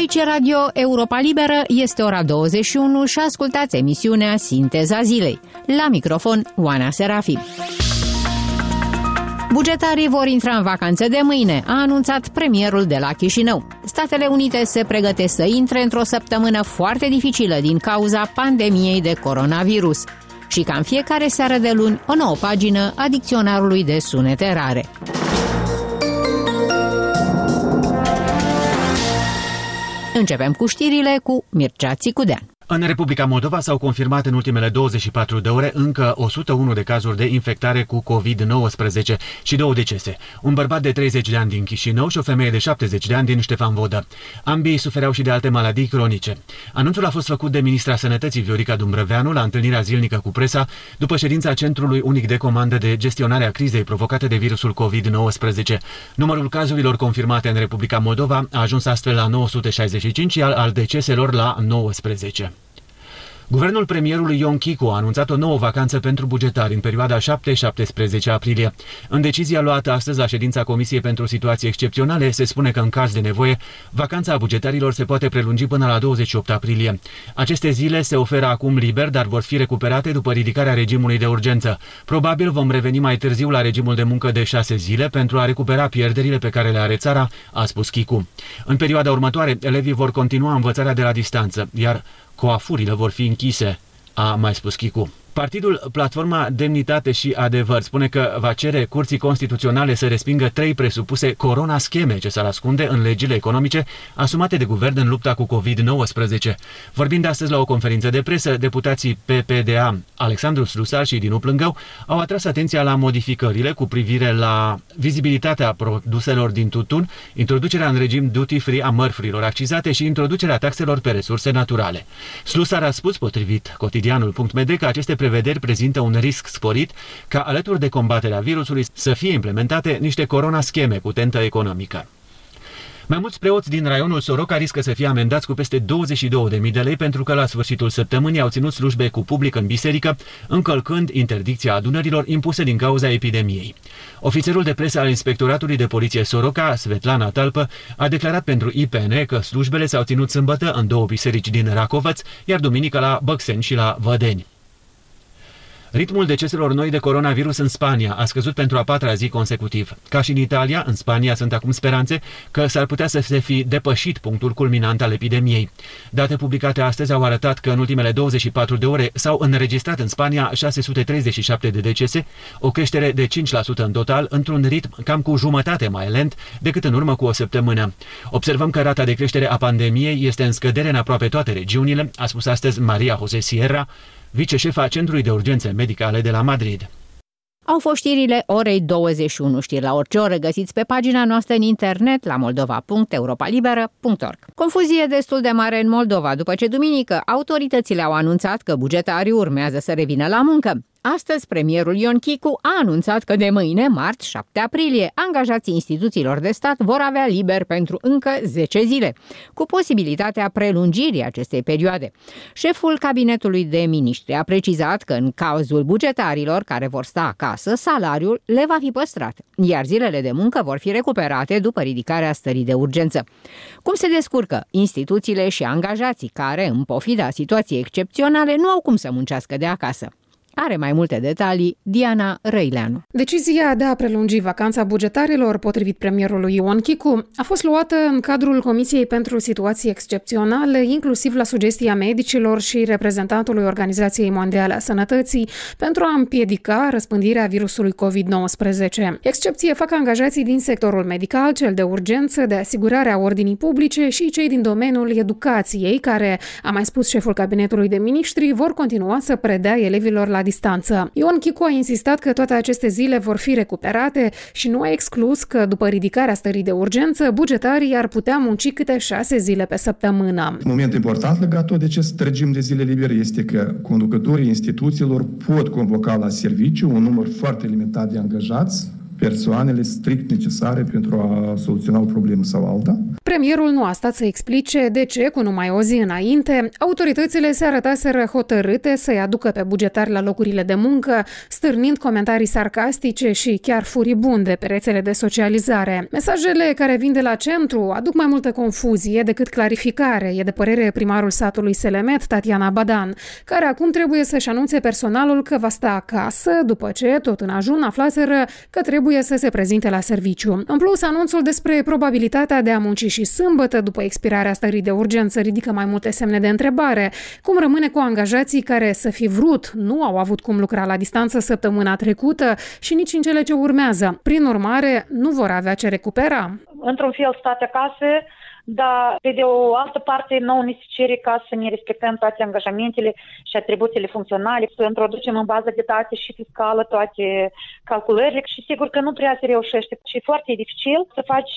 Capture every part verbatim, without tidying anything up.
Aici Radio Europa Liberă, este ora douăzeci și unu și ascultați emisiunea Sinteza Zilei. La microfon, Oana Serafim. Bugetarii vor intra în vacanță de mâine, a anunțat premierul de la Chișinău. Statele Unite se pregătesc să intre într-o săptămână foarte dificilă din cauza pandemiei de coronavirus. Și ca în fiecare seară de luni, o nouă pagină a dicționarului de sunete rare. Începem cu știrile cu Mircea Țicudean. În Republica Moldova s-au confirmat în ultimele douăzeci și patru de ore încă o sută unu de cazuri de infectare cu covid nouăsprezece și două decese. Un bărbat de treizeci de ani din Chișinău și o femeie de șaptezeci de ani din Ștefan Vodă. Ambii sufereau și de alte maladii cronice. Anunțul a fost făcut de ministra Sănătății Viorica Dumbrăveanu la întâlnirea zilnică cu presa după ședința Centrului Unic de Comandă de Gestionare a Crizei provocate de virusul covid nouăsprezece. Numărul cazurilor confirmate în Republica Moldova a ajuns astfel la nouă sute șaizeci și cinci, iar al deceselor la nouăsprezece. Guvernul premierului Ion Chicu a anunțat o nouă vacanță pentru bugetari în perioada șapte șaptesprezece aprilie. În decizia luată astăzi la ședința Comisiei pentru Situații Excepționale se spune că în caz de nevoie, vacanța bugetarilor se poate prelungi până la douăzeci și opt aprilie. Aceste zile se oferă acum liber, dar vor fi recuperate după ridicarea regimului de urgență. Probabil vom reveni mai târziu la regimul de muncă de șase zile pentru a recupera pierderile pe care le are țara, a spus Chicu. În perioada următoare, elevii vor continua învățarea de la distanță, iar coafurile vor fi închise, a mai spus Chicu. Partidul Platforma Demnitate și Adevăr spune că va cere Curții Constituționale să respingă trei presupuse corona-scheme ce s-ar ascunde în legile economice asumate de guvern în lupta cu covid nouăsprezece. Vorbind astăzi la o conferință de presă, deputații P P D A Alexandru Slusar și Dinu Plângău au atras atenția la modificările cu privire la vizibilitatea produselor din tutun, introducerea în regim duty-free a mărfurilor accizate și introducerea taxelor pe resurse naturale. Slusar a spus, potrivit cotidianul punct m d, că aceste prevederi prezintă un risc sporit ca alături de combaterea virusului să fie implementate niște corona-scheme cu tentă economică. Mai mulți preoți din raionul Soroca riscă să fie amendați cu peste douăzeci și două de mii de lei pentru că la sfârșitul săptămânii au ținut slujbe cu public în biserică, încălcând interdicția adunărilor impuse din cauza epidemiei. Ofițerul de presă al Inspectoratului de Poliție Soroca, Svetlana Talpă, a declarat pentru I P N că slujbele s-au ținut sâmbătă în două biserici din Racovăț, iar duminică la Băcseni și la Vădeni. Ritmul deceselor noi de coronavirus în Spania a scăzut pentru a patra zi consecutiv. Ca și în Italia, în Spania sunt acum speranțe că s-ar putea să se fi depășit punctul culminant al epidemiei. Date publicate astăzi au arătat că în ultimele douăzeci și patru de ore s-au înregistrat în Spania șase sute treizeci și șapte de decese, o creștere de cinci la sută în total, într-un ritm cam cu jumătate mai lent decât în urmă cu o săptămână. Observăm că rata de creștere a pandemiei este în scădere în aproape toate regiunile, a spus astăzi Maria José Sierra, viceșefa Centrului de Urgențe Medicale de la Madrid. Au fost știrile orei douăzeci și unu. Știri la orice oră găsiți pe pagina noastră în internet la moldova punct europa liberă punct org. Confuzie destul de mare în Moldova după ce duminică autoritățile au anunțat că bugetarii urmează să revină la muncă. Astăzi, premierul Ion Chicu a anunțat că de mâine, marți, șapte aprilie, angajații instituțiilor de stat vor avea liber pentru încă zece zile, cu posibilitatea prelungirii acestei perioade. Șeful cabinetului de miniștri a precizat că în cazul bugetarilor care vor sta acasă, salariul le va fi păstrat, iar zilele de muncă vor fi recuperate după ridicarea stării de urgență. Cum se descurcă instituțiile și angajații care, în pofida situației excepționale, nu au cum să muncească de acasă? Are mai multe detalii Diana Răileanu. Decizia de a prelungi vacanța bugetarilor, potrivit premierului Ion Chicu, a fost luată în cadrul Comisiei pentru Situații Excepționale, inclusiv la sugestia medicilor și reprezentantului Organizației Mondiale a Sănătății, pentru a împiedica răspândirea virusului covid nouăsprezece. Excepție fac angajații din sectorul medical, cel de urgență, de asigurare a ordinii publice și cei din domeniul educației, care, a mai spus șeful cabinetului de miniștri, vor continua să predea elevilor la distanță. Ion Chicu a insistat că toate aceste zile vor fi recuperate și nu a exclus că, după ridicarea stării de urgență, bugetarii ar putea munci câte șase zile pe săptămână. Un moment important legat tot de acest regim de zile libere este că conducătorii instituțiilor pot convoca la serviciu un număr foarte limitat de angajați persoanele strict necesare pentru a soluționa o problemă sau alta. Premierul nu a stat să explice de ce, cu numai o zi înainte, autoritățile se arătaseră hotărâte să-i aducă pe bugetari la locurile de muncă, stârnind comentarii sarcastice și chiar furibunde pe rețele de socializare. Mesajele care vin de la centru aduc mai multă confuzie decât clarificare, e de părere primarul satului Selemet, Tatiana Badan, care acum trebuie să-și anunțe personalul că va sta acasă, după ce, tot în ajun, aflaseră că trebuie să se prezinte la serviciu. În plus, anunțul despre probabilitatea de a munci și sâmbătă după expirarea stării de urgență ridică mai multe semne de întrebare. Cum rămâne cu angajații care, să fi vrut, nu au avut cum lucra la distanță săptămâna trecută și nici în cele ce urmează? Prin urmare, nu vor avea ce recupera. Într-un fel state acasă, dar pe de o altă parte nouă ni se cere ca să ne respectăm toate angajamentele și atribuțiile funcționale, să introducem în bază de date și fiscală toate calculările și sigur că nu prea se reușește. Și e foarte dificil să faci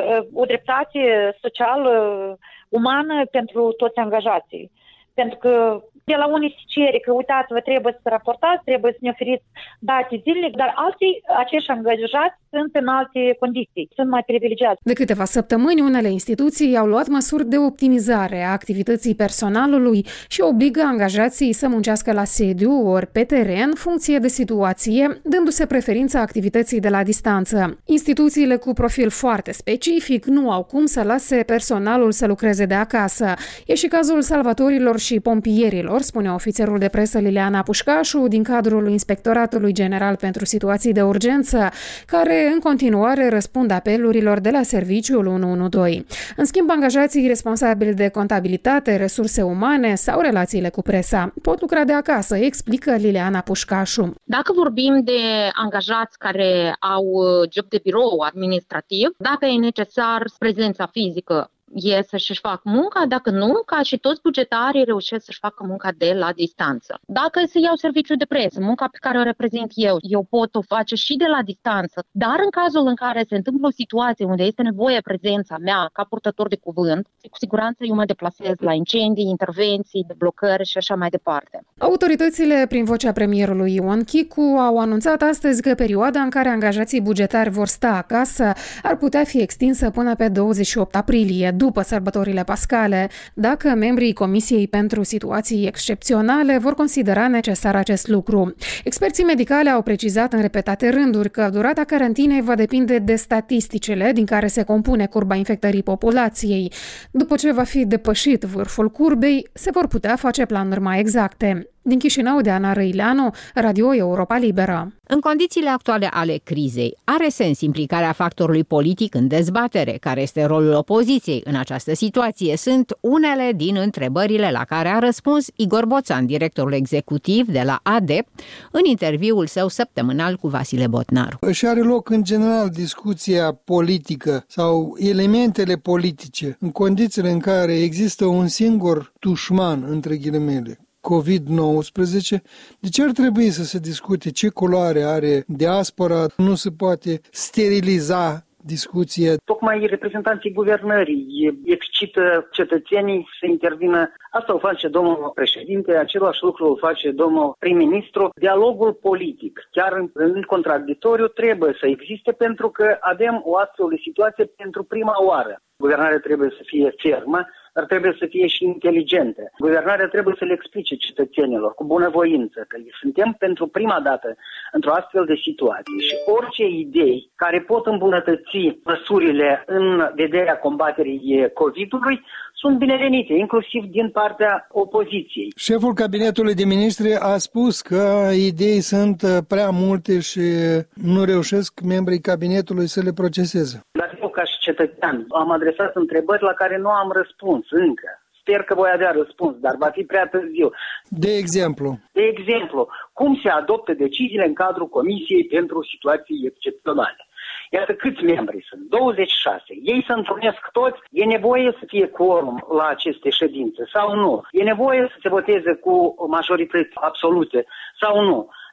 o dreptate socială, umană pentru toți angajații. Pentru că de la unii se cere că, uitați-vă, trebuie să raportați, trebuie să ne oferiți date zilnic, dar alții, acești angajați, sunt în alte condiții, sunt mai privilegiați. De câteva săptămâni, unele instituții au luat măsuri de optimizare a activității personalului și obligă angajații să muncească la sediu ori pe teren, funcție de situație, dându-se preferința activității de la distanță. Instituțiile cu profil foarte specific nu au cum să lase personalul să lucreze de acasă. E și cazul salvatorilor și pompierilor, spune ofițerul de presă Liliana Pușcașu din cadrul Inspectoratului General pentru Situații de Urgență, care în continuare răspund apelurilor de la serviciul unu unu doi. În schimb, angajații responsabili de contabilitate, resurse umane sau relațiile cu presa pot lucra de acasă, explică Liliana Pușcașu. Dacă vorbim de angajați care au job de birou administrativ, dacă e necesar prezența fizică, e să-și facă munca, dacă nu, ca și toți bugetarii reușesc să-și facă munca de la distanță. Dacă să iau serviciu de presă, munca pe care o reprezint eu, eu pot o face și de la distanță, dar în cazul în care se întâmplă o situație unde este nevoie prezența mea ca purtător de cuvânt, cu siguranță eu mă deplasez la incendii, intervenții, deblocări și așa mai departe. Autoritățile, prin vocea premierului Ion Chicu, au anunțat astăzi că perioada în care angajații bugetari vor sta acasă ar putea fi extinsă până pe douăzeci și opt aprilie, după sărbătorile pascale, dacă membrii Comisiei pentru Situații Excepționale vor considera necesar acest lucru. Experții medicali au precizat în repetate rânduri că durata carantinei va depinde de statisticile din care se compune curba infectării populației. După ce va fi depășit vârful curbei, se vor putea face planuri mai exacte. Din Chișinău, de Ana Răileanu, Radio Europa Liberă. În condițiile actuale ale crizei, are sens implicarea factorului politic în dezbatere? Care este rolul opoziției în această situație? Sunt unele din întrebările la care a răspuns Igor Boțan, directorul executiv de la A D E P, în interviul său săptămânal cu Vasile Botnaru. Și are loc în general discuția politică sau elementele politice în condițiile în care există un singur dușman, între ghilimele, covid nouăsprezece, de ce ar trebui să se discute ce culoare are diaspora? Nu se poate steriliza discuția. Tocmai reprezentanții guvernării excită cetățenii să intervină. Asta o face domnul președinte, același lucru o face domnul prim-ministru. Dialogul politic, chiar în contradictoriu, trebuie să existe pentru că avem o astfel de situație pentru prima oară. Guvernarea trebuie să fie fermă, dar trebuie să fie și inteligentă. Guvernarea trebuie să le explice cetățenilor cu bunăvoință că suntem pentru prima dată într-o astfel de situație și orice idei care pot îmbunătăți măsurile în vederea combaterii COVID-ului sunt binevenite, inclusiv din partea opoziției. Șeful Cabinetului de Ministri a spus că idei sunt prea multe și nu reușesc membrii cabinetului să le proceseze. Dar eu, ca și cetățean, am adresat întrebări la care nu am răspuns încă. Sper că voi avea răspuns, dar va fi prea târziu. De exemplu? De exemplu, cum se adoptă deciziile în cadrul Comisiei pentru Situații Excepționale? Iată câți membri sunt, douăzeci și șase. Ei se întrunesc toți, e nevoie să fie quorum la aceste ședințe sau nu? E nevoie să se voteze cu majorități absolute sau nu?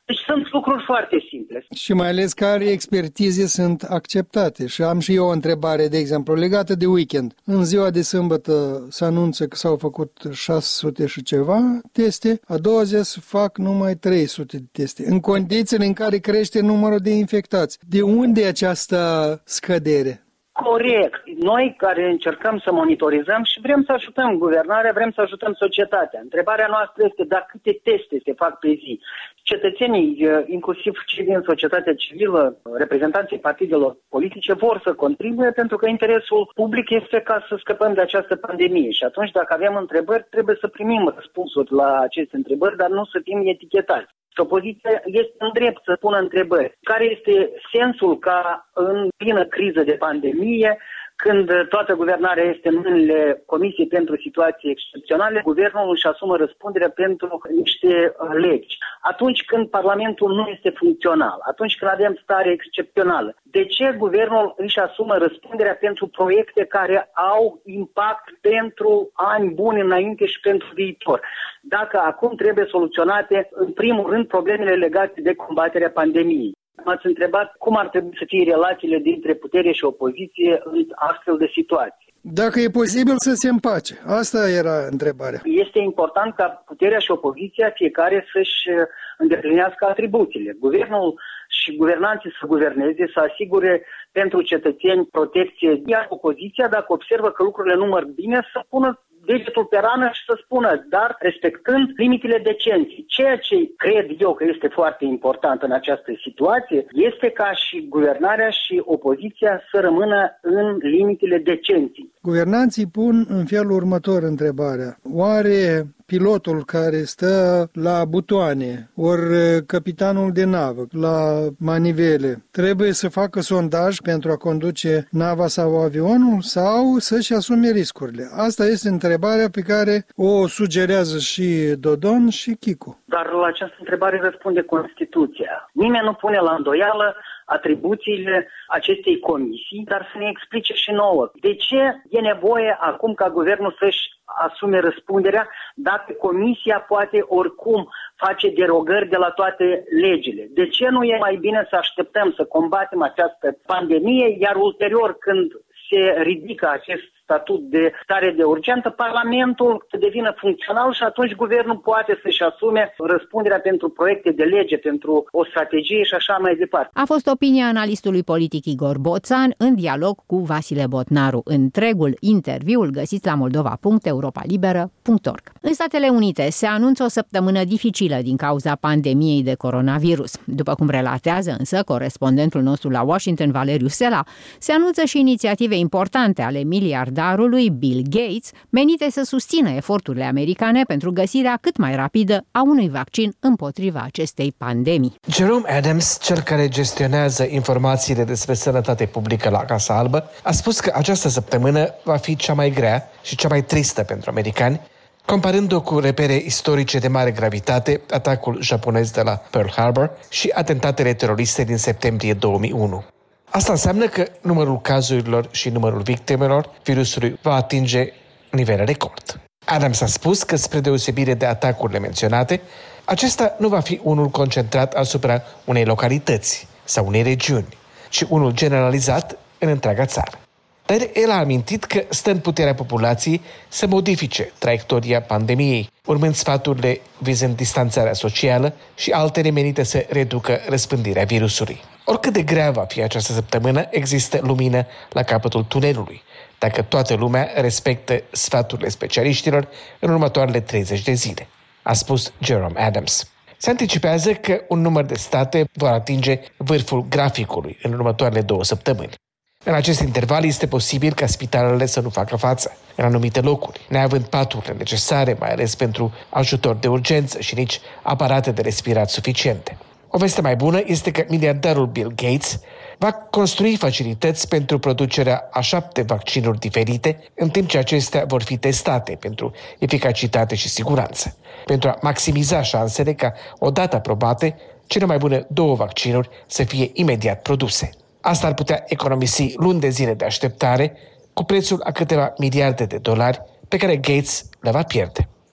Deci sunt lucruri foarte simple. Și mai ales care expertize sunt acceptate. Și am și eu o întrebare, de exemplu, legată de weekend. În ziua de sâmbătă se anunță că s-au făcut șase sute și ceva teste, a doua zi se fac numai trei sute de teste, în condițiile în care crește numărul de infectați. De unde e această scădere? Corect. Noi care încercăm să monitorizăm și vrem să ajutăm guvernarea, vrem să ajutăm societatea. Întrebarea noastră este dacă câte teste se fac pe zi. Cetățenii, inclusiv cei din societatea civilă, reprezentanții partidelor politice, vor să contribuie pentru că interesul public este ca să scăpăm de această pandemie. Și atunci, dacă avem întrebări, trebuie să primim răspunsuri la aceste întrebări, dar nu să fim etichetați. Opoziția este în drept să pună întrebări. Care este sensul ca în plină criză de pandemie, când toată guvernarea este în mâinile Comisiei pentru Situații Excepționale, guvernul își asumă răspunderea pentru niște legi. Atunci când Parlamentul nu este funcțional, atunci când avem stare excepțională, de ce guvernul își asumă răspunderea pentru proiecte care au impact pentru ani buni înainte și pentru viitor? Dacă acum trebuie soluționate, în primul rând, problemele legate de combaterea pandemiei. M-ați întrebat cum ar trebui să fie relațiile dintre putere și opoziție în astfel de situații. Dacă e posibil să se împace. Asta era întrebarea. Este important ca puterea și opoziția fiecare să-și îndeplinească atribuțiile. Guvernul și guvernanții să guverneze, să asigure pentru cetățeni protecție, iar opoziția, dacă observă că lucrurile nu merg bine, să pună degetul pe rană și să spună, dar respectând limitele decenței. Ceea ce cred eu că este foarte important în această situație este ca și guvernarea și opoziția să rămână în limitele decenței. Guvernanții pun în felul următor întrebarea. Oare pilotul care stă la butoane, ori capitanul de navă, la manivele, trebuie să facă sondaj pentru a conduce nava sau avionul sau să-și asume riscurile? Asta este întrebarea pe care o sugerează și Dodon și Chicu. Dar la această întrebare răspunde Constituția. Nimeni nu pune la îndoială atribuțiile acestei comisii, dar să ne explice și nouă. De ce e nevoie acum ca guvernul să-și asume răspunderea dacă comisia poate oricum face derogări de la toate legile? De ce nu e mai bine să așteptăm să combatem această pandemie, iar ulterior când se ridică acest statut de stare de urgență, Parlamentul să devină funcțional și atunci guvernul poate să-și asume răspunderea pentru proiecte de lege, pentru o strategie și așa mai departe. A fost opinia analistului politic Igor Boțan în dialog cu Vasile Botnaru. Întregul interviu îl găsiți la moldova punct europa liberă punct org. În Statele Unite se anunță o săptămână dificilă din cauza pandemiei de coronavirus. După cum relatează însă corespondentul nostru la Washington, Valeriu Sela, se anunță și inițiative importante ale miliardarului Bill Gates, menite să susțină eforturile americane pentru găsirea cât mai rapidă a unui vaccin împotriva acestei pandemii. Jerome Adams, cel care gestionează informațiile despre sănătate publică la Casa Albă, a spus că această săptămână va fi cea mai grea și cea mai tristă pentru americani, comparând-o cu repere istorice de mare gravitate, atacul japonez de la Pearl Harbor și atentatele teroriste din septembrie două mii unu. Asta înseamnă că numărul cazurilor și numărul victimelor virusului va atinge nivele record. Adams a spus că, spre deosebire de atacurile menționate, acesta nu va fi unul concentrat asupra unei localități sau unei regiuni, ci unul generalizat în întreaga țară. Dar el a amintit că stă în puterea populației să modifice traiectoria pandemiei, urmând sfaturile vizând distanțarea socială și altele menite să reducă răspândirea virusului. Oricât de grea va fi această săptămână, există lumină la capătul tunelului, dacă toată lumea respectă sfaturile specialiștilor în următoarele treizeci de zile, a spus Jerome Adams. Se anticipează că un număr de state vor atinge vârful graficului în următoarele două săptămâni. În acest interval este posibil ca spitalele să nu facă față în anumite locuri, neavând paturile necesare, mai ales pentru ajutor de urgență și nici aparate de respirat suficiente. O veste mai bună este că miliardarul Bill Gates va construi facilități pentru producerea a șapte vaccinuri diferite, în timp ce acestea vor fi testate pentru eficacitate și siguranță, pentru a maximiza șansele ca, odată aprobate, cele mai bune două vaccinuri să fie imediat produse. Asta ar putea economisi luni de zile de așteptare, cu prețul a câteva miliarde de dolari pe care Gates le va pierde.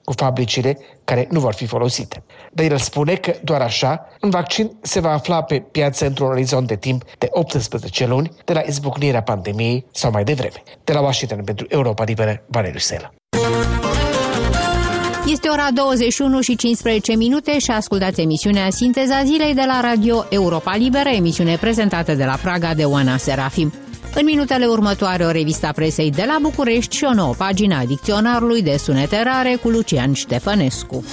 cu fabricile care nu vor fi folosite. Dar el spune că doar așa un vaccin se va afla pe piață într-un orizont de timp de optsprezece luni de la izbucnirea pandemiei sau mai devreme. De la Washington pentru Europa Liberă, Valeriu Sela. Este ora douăzeci și unu și cincisprezece minute și ascultați emisiunea Sinteza Zilei de la Radio Europa Liberă, emisiune prezentată de la Praga de Oana Serafim. În minutele următoare, o revista presei de la București și o nouă pagină a dicționarului de sunete rare cu Lucian Ștefănescu.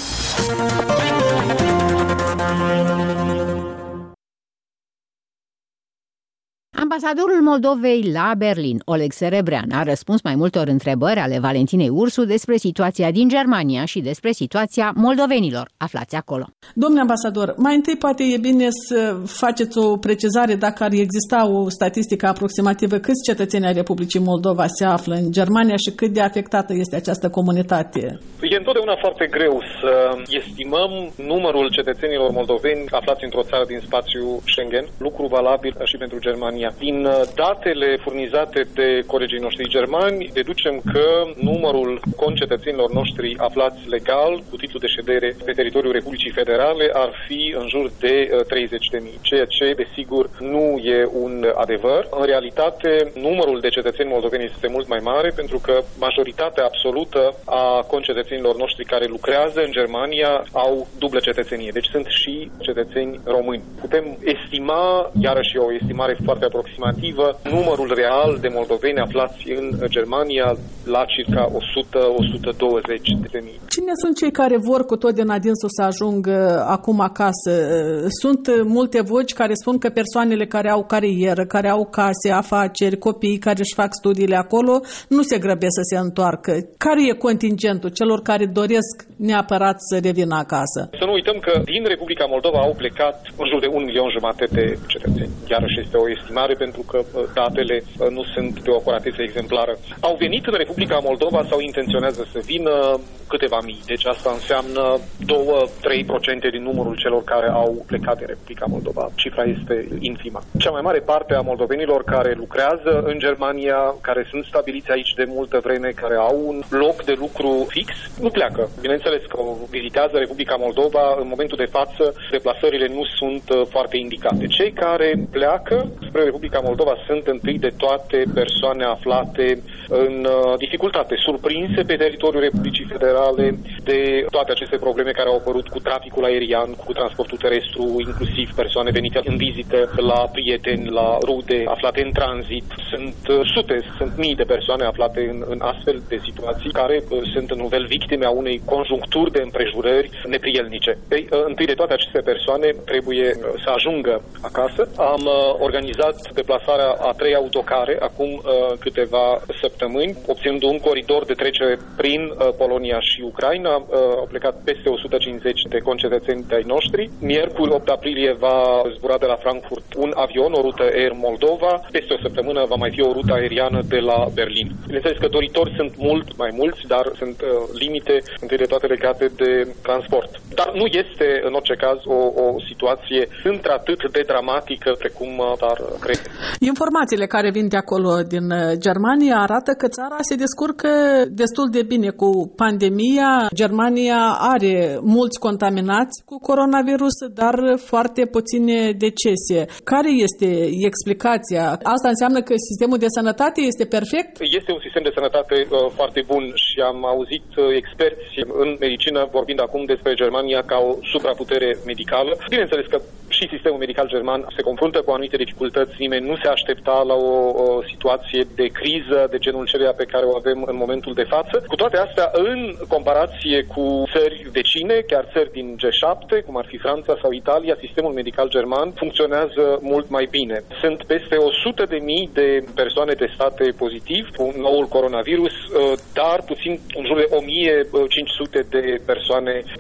Ambasadorul Moldovei la Berlin, Oleg Serebrean, a răspuns mai multor întrebări ale Valentinei Ursu despre situația din Germania și despre situația moldovenilor aflați acolo. Domnule ambasador, mai întâi poate e bine să faceți o precizare dacă ar exista o statistică aproximativă câți cetățeni ai Republicii Moldova se află în Germania și cât de afectată este această comunitate. E întotdeauna foarte greu să estimăm numărul cetățenilor moldoveni aflați într-o țară din spațiul Schengen, lucru valabil și pentru Germania. Din datele furnizate de colegii noștri germani, deducem că numărul concetățenilor noștri aflați legal cu titlu de ședere pe teritoriul Republicii Federale ar fi în jur de treizeci de mii, ceea ce, desigur, nu e un adevăr. În realitate, numărul de cetățeni moldoveni este mult mai mare, pentru că majoritatea absolută a concetățenilor noștri care lucrează în Germania au dublă cetățenie, deci sunt și cetățeni români. Putem estima, iarăși o estimare foarte aproximativă, numărul real de moldoveni aflați în Germania la circa o sută - o sută douăzeci de mii. Cine sunt cei care vor cu tot din adinsul să ajungă acum acasă? Sunt multe voci care spun că persoanele care au carieră, care au case, afaceri, copii care își fac studiile acolo, nu se grăbesc să se întoarcă. Care e contingentul celor care doresc neapărat să revină acasă? Să nu uităm că din Republica Moldova au plecat în jur de un milion jumate de cetățeni. Iarăși este o estimare pentru că datele nu sunt de o acuratețe exemplară. Au venit în Republica Moldova sau intenționează să vină câteva mii. Deci asta înseamnă doi - trei la sută din numărul celor care au plecat în Republica Moldova. Cifra este infimă. Cea mai mare parte a moldovenilor care lucrează în Germania, care sunt stabiliți aici de multă vreme, care au un loc de lucru fix, nu pleacă. Bineînțeles că vizitează Republica Moldova, în momentul de față deplasările nu sunt foarte indicate. Cei care pleacă spre Republica Moldova sunt întâi de toate persoane aflate în dificultate, surprinse pe teritoriul Republicii Federale de toate aceste probleme care au apărut cu traficul aerian, cu transportul terestru, inclusiv persoane venite în vizită la prieteni, la rude, aflate în tranzit. Sunt sute, sunt mii de persoane aflate în, în astfel de situații care sunt în fel victime a unei conjuncturi de împrejurări neprielnice. Ei, întâi de toate aceste persoane trebuie să ajungă acasă. Am organizat deplasarea a trei autocare acum câteva săptămâni, obținând un coridor de trecere prin Polonia și Ucraina. Au plecat peste o sută cincizeci de concetățeni de-ai noștri. Miercuri, opt aprilie, va zbura de la Frankfurt un avion, o rută Air Moldova. Peste o săptămână va mai fi o rută aeriană de la Berlin. Bineînțeles că doritori sunt mult mai mulți, dar sunt uh, limite, întâi de toate legate de transport. Dar nu este, în orice caz, o, o situație într-atât de dramatică precum dar crede. Informațiile care vin de acolo din Germania arată că țara se descurcă destul de bine cu pandemia. Germania are mulți contaminați cu coronavirus, dar foarte puține decese. Care este explicația? Asta înseamnă că sistemul de sănătate este perfect? Este un sistem de sănătate uh, foarte bun și am auzit uh, experți în medicină vorbind acum despre Germania ca o supraputere medicală. Bineînțeles că și sistemul medical german se confruntă cu anumite dificultăți. Nimeni nu se aștepta la o, o situație de criză de genul celea pe care o avem în momentul de față. Cu toate astea, în comparație cu țări vecine, chiar țări din G șapte, cum ar fi Franța sau Italia, sistemul medical german funcționează mult mai bine. Sunt peste o sută de mii de persoane testate pozitiv cu noul coronavirus, dar puțin în jur de o mie cinci sute de persoane decedate.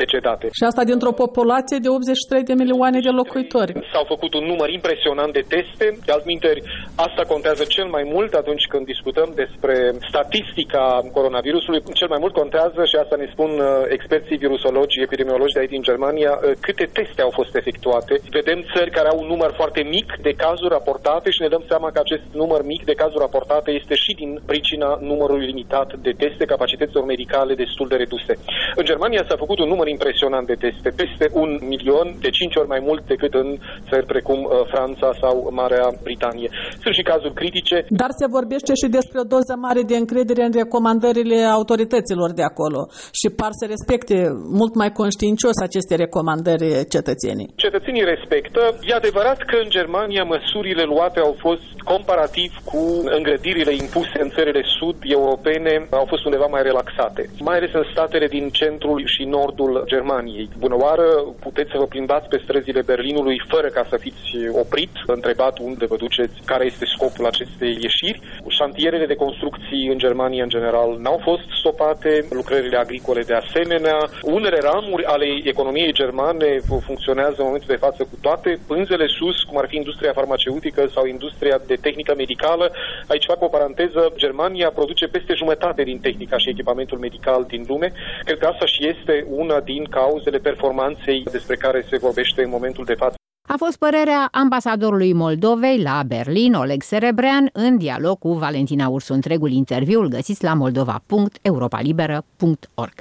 Și asta dintr-o populație de optzeci și trei de milioane de locuitori. S-au făcut un număr impresionant de teste, de altminteri asta contează cel mai mult atunci când discutăm despre statistica coronavirusului. Cel mai mult contează, și asta ne spun experții virusologi, epidemiologi de aici din Germania, câte teste au fost efectuate. Vedem țări care au un număr foarte mic de cazuri raportate și ne dăm seama că acest număr mic de cazuri raportate este și din pricina numărului limitat de teste, capacităților medicale destul de reduse. În Germania s-a făcut un număr impresionant de teste, peste un milion, de cinci ori mai mult decât în țări precum Franța sau Marea Britanie. Sunt și cazuri critice. Dar se vorbește și despre o doză mare de încredere în recomandările autorităților de acolo și par să respecte mult mai conștiincios aceste recomandări cetățenii. Cetățenii respectă. E adevărat că în Germania măsurile luate au fost comparativ cu îngrădirile impuse în țările sud-europene, au fost undeva mai relaxate, mai ales în statele din centrul și nordul Germaniei. Bună oară, puteți să vă plimbați pe străzile Berlinului fără ca să fiți oprit, întrebat unde vă duceți, care este scopul acestei ieșiri. Șantierele de construcții în Germania, în general, n-au fost stopate, lucrările agricole de asemenea. Unele ramuri ale economiei germane funcționează în momentul de față cu toate pânzele sus, cum ar fi industria farmaceutică sau industria de tehnică medicală. Aici fac o paranteză, Germania produce peste jumătate din tehnica și echipamentul medical din lume. Cred că asta și este una din cauzele performanței despre care se vorbește în momentul de față. A fost părerea ambasadorului Moldovei la Berlin, Oleg Serebrean, în dialog cu Valentina Ursu. Întregul interviu îl găsiți la moldova punct europalibera punct org.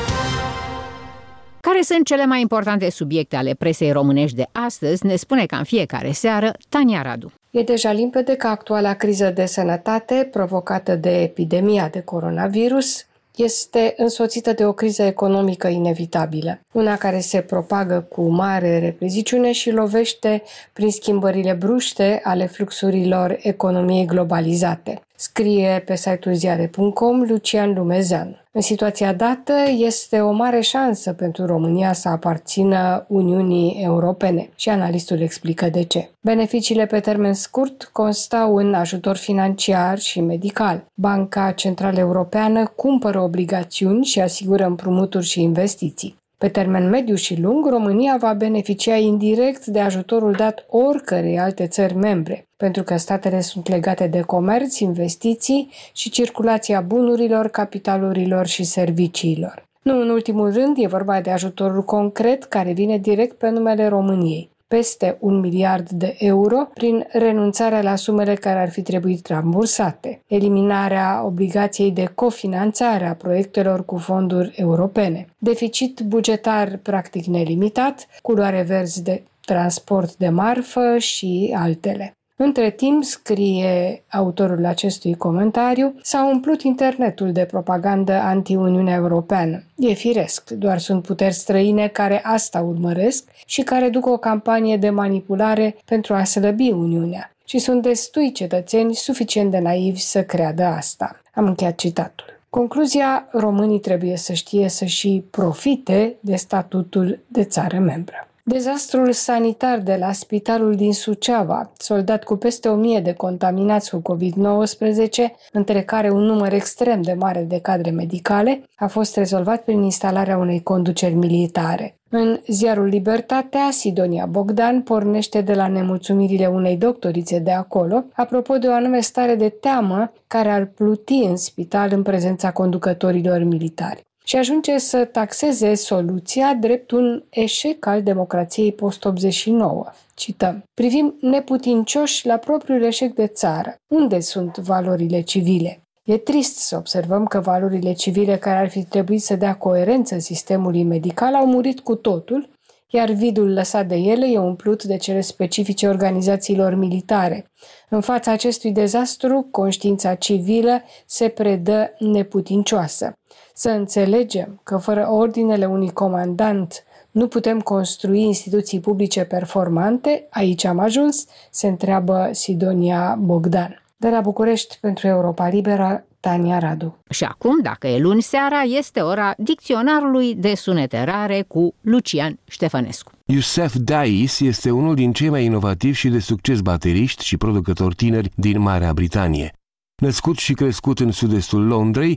Care sunt cele mai importante subiecte ale presei românești de astăzi, ne spune ca în fiecare seară Tania Radu. E deja limpede că actuala criză de sănătate provocată de epidemia de coronavirus este însoțită de o criză economică inevitabilă, una care se propagă cu mare repeziciune și lovește prin schimbările bruște ale fluxurilor economiei globalizate. Scrie pe site-ul ziare punct com Lucian Lumezeanu. În situația dată, este o mare șansă pentru România să aparțină Uniunii Europene și analistul explică de ce. Beneficiile pe termen scurt constau în ajutor financiar și medical. Banca Centrală Europeană cumpără obligațiuni și asigură împrumuturi și investiții. Pe termen mediu și lung, România va beneficia indirect de ajutorul dat oricărei alte țări membre, pentru că statele sunt legate de comerț, investiții și circulația bunurilor, capitalurilor și serviciilor. Nu în ultimul rând, e vorba de ajutorul concret care vine direct pe numele României. Peste un miliard de euro prin renunțarea la sumele care ar fi trebuit rambursate, eliminarea obligației de cofinanțare a proiectelor cu fonduri europene, deficit bugetar practic nelimitat, culoare verzi de transport de marfă și altele. Între timp, scrie autorul acestui comentariu, s-a umplut internetul de propagandă anti-Uniunea Europeană. E firesc, doar sunt puteri străine care asta urmăresc și care duc o campanie de manipulare pentru a slăbi Uniunea. Și sunt destui cetățeni suficient de naivi să creadă asta. Am încheiat citatul. Concluzia, românii trebuie să știe să și profite de statutul de țară membră. Dezastrul sanitar de la spitalul din Suceava, soldat cu peste o mie de contaminați cu covid nouăsprezece, între care un număr extrem de mare de cadre medicale, a fost rezolvat prin instalarea unei conduceri militare. În ziarul Libertatea, Sidonia Bogdan pornește de la nemulțumirile unei doctorițe de acolo, apropo de o anume stare de teamă care ar pluti în spital în prezența conducătorilor militari. Și ajunge să taxeze soluția drept un eșec al democrației post-optzeci și nouă. Cităm: privim neputincioși la propriul eșec de țară. Unde sunt valorile civile? E trist să observăm că valorile civile care ar fi trebuit să dea coerență sistemului medical au murit cu totul, iar vidul lăsat de ele e umplut de cele specifice organizațiilor militare. În fața acestui dezastru, conștiința civilă se predă neputincioasă. Să înțelegem că fără ordinele unui comandant nu putem construi instituții publice performante, aici am ajuns, se întreabă Sidonia Bogdan. De la București, pentru Europa Liberă, Tania Radu. Și acum, dacă e luni seara, este ora dicționarului de sunete rare cu Lucian Ștefănescu. Youssef Dais este unul din cei mai inovativi și de succes bateriști și producători tineri din Marea Britanie. Născut și crescut în sud-estul Londrei,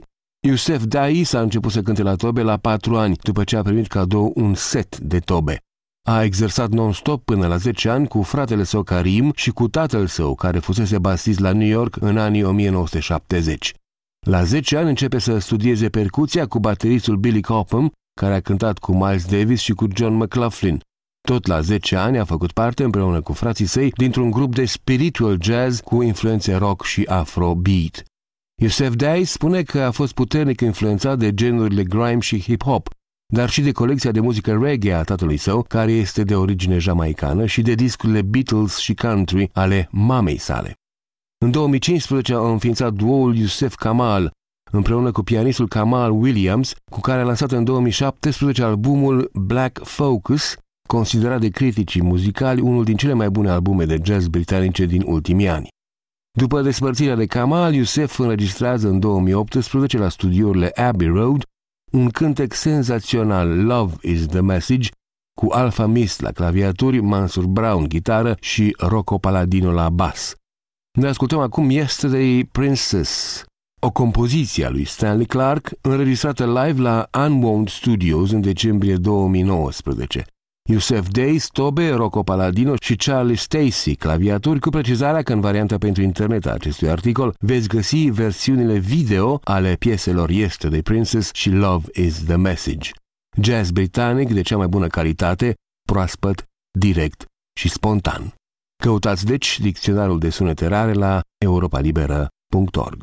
Youssef Dahi s-a început să cânte la tobe la patru ani, după ce a primit cadou un set de tobe. A exersat non-stop până la zece ani cu fratele său Karim și cu tatăl său, care fusese basist la New York în anii o mie nouă sute șaptezeci. La zece ani începe să studieze percuția cu bateristul Billy Cobham, care a cântat cu Miles Davis și cu John McLaughlin. Tot la zece ani a făcut parte, împreună cu frații săi, dintr-un grup de spiritual jazz cu influențe rock și afrobeat. Youssef Dahi spune că a fost puternic influențat de genurile grime și hip-hop, dar și de colecția de muzică reggae a tatălui său, care este de origine jamaicană, și de discurile Beatles și country ale mamei sale. În două mii cincisprezece a înființat duoul Yusef Kamal, împreună cu pianistul Kamal Williams, cu care a lansat în două mii șaptesprezece albumul Black Focus, considerat de criticii muzicali unul din cele mai bune albume de jazz britanice din ultimii ani. După despărțirea de Kamal, Youssef înregistrează în două mii optsprezece la studiourile Abbey Road un cântec senzațional, Love is the Message, cu Alpha Mist la claviaturi, Mansur Brown gitară și Rocco Palladino la bas. Ne ascultăm acum Yesterday Princess, o compoziție a lui Stanley Clarke, înregistrată live la Unwound Studios în decembrie două mii nouăsprezece. Youssef Dahi, tobe, Rocco Palladino și Charlie Stacey, claviaturi, cu precizarea că în varianta pentru internet a acestui articol veți găsi versiunile video ale pieselor Yesterday Princess și Love is the Message. Jazz britanic de cea mai bună calitate, proaspăt, direct și spontan. Căutați deci dicționarul de sunete rare la europa liberă punct org.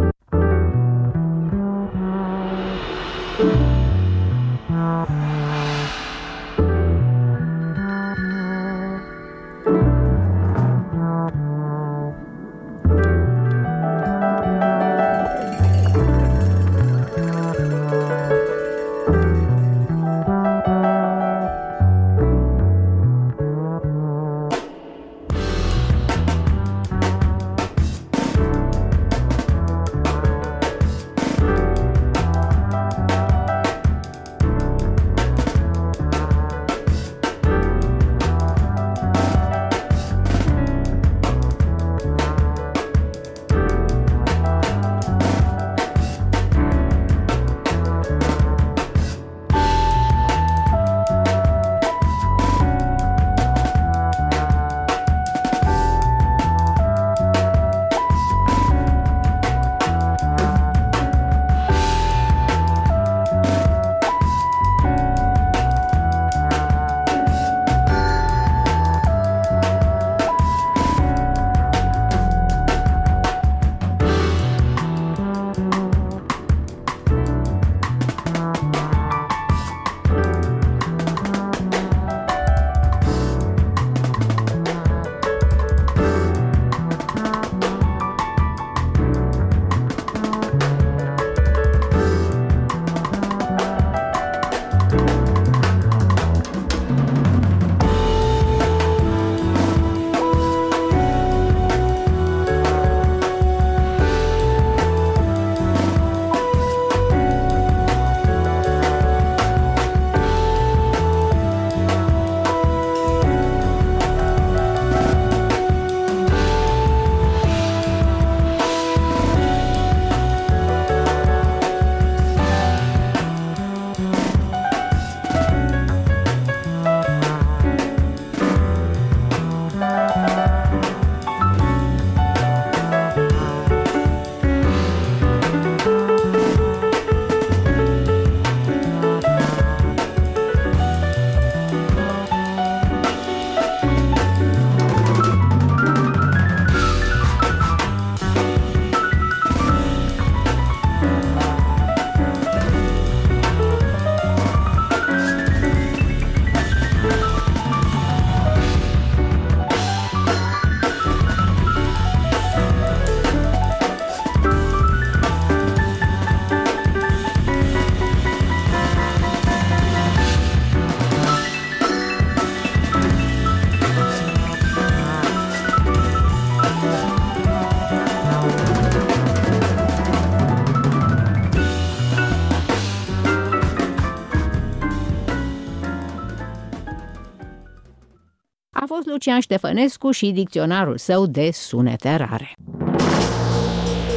fost Lucian Ștefănescu și dicționarul său de sunete rare.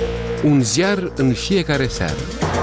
Un ziar în fiecare seară.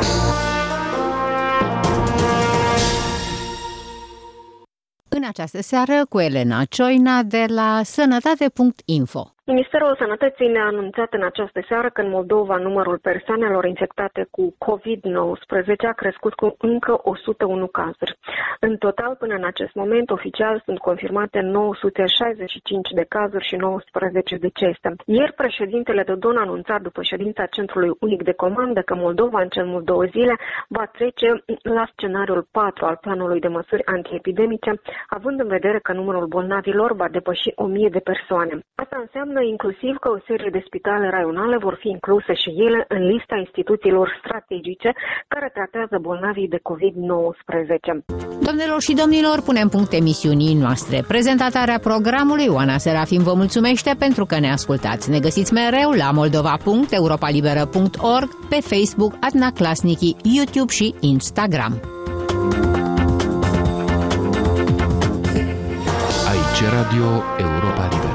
În această seară cu Elena Cioina de la sănătate punct info. Ministerul Sănătății ne-a anunțat în această seară că în Moldova numărul persoanelor infectate cu covid nouăsprezece a crescut cu încă o sută unu cazuri. În total, până în acest moment, oficial sunt confirmate nouă sute șaizeci și cinci de cazuri și nouăsprezece decese. Ieri, președintele Dodon a anunțat după ședința Centrului Unic de Comandă că Moldova, în cel mult două zile, va trece la scenariul patru al planului de măsuri antiepidemice, având în vedere că numărul bolnavilor va depăși o mie de persoane. Asta înseamnă inclusiv că o serie de spitale raionale vor fi incluse și ele în lista instituțiilor strategice care tratează bolnavii de covid nouăsprezece. Doamnelor și domnilor, punem punct emisiunii noastre. Prezentarea programului Oana Serafim vă mulțumește pentru că ne ascultați. Ne găsiți mereu la moldova punct europa liberă punct org, pe Facebook, Adna Clasnichi, YouTube și Instagram. Aici Radio Europa Liberă.